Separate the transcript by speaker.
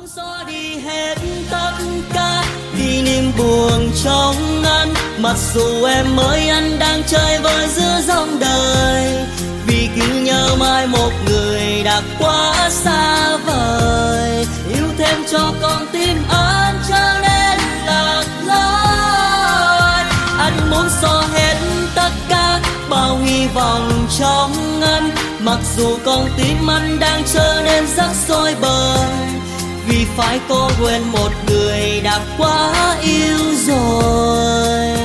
Speaker 1: Xóa đi hết tất cả kỷ niệm buồn trong anh, mặc dù em mới anh đang chơi với giữa dòng đời, vì cứ nhớ mãi một người đã quá xa vời, yêu thêm cho con tim anh trở nên lạc lối. Anh muốn xóa hết tất cả bao hy vọng trong anh, mặc dù con tim anh đang trở nên rất rối bời, vì phải cố quên một người đã quá yêu rồi.